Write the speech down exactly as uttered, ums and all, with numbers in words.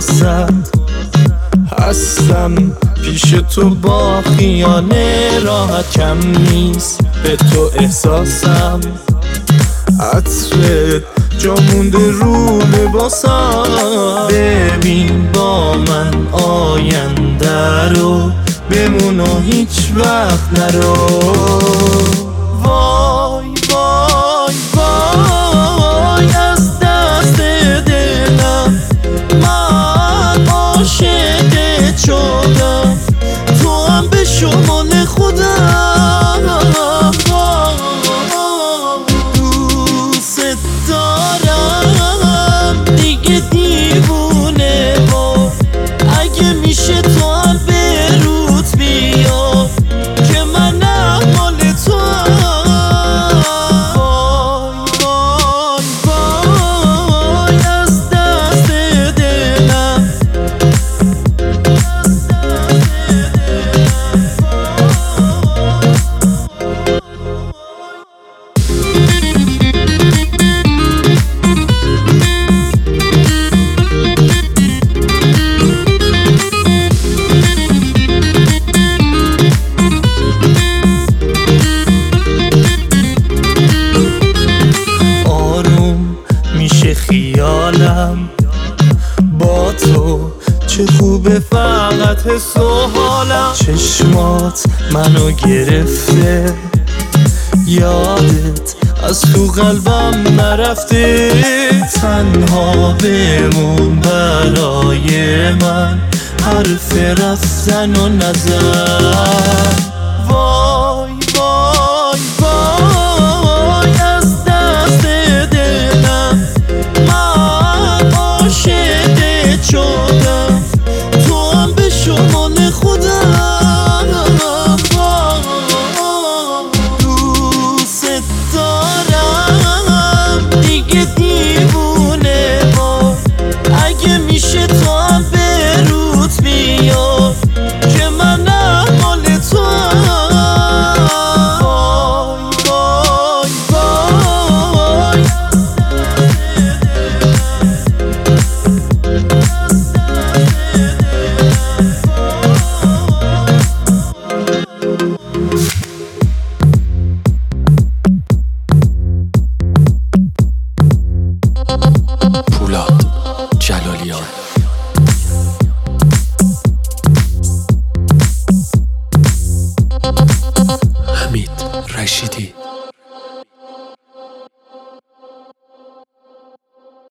واسد هستم پیش تو با خیانه راحت کم نیست به تو احساسم عطرت جا مونده رو لباسم ببین با من آینده رو بمون و هیچ وقت نرو وای وای وای از دست دلم من عاشقت شدم تو هم به شمال خودم دوست دارم دیگه دیوونه با اگه میشه تو هم به روت بیا که من احمال تو وای وای وای از دست دلم میشه خیالم با تو چه خوبه فقط حس و حالم چشمات منو گرفته یادت از تو قلبم نرفته تنها بمون برای من حرف رفتن و نظر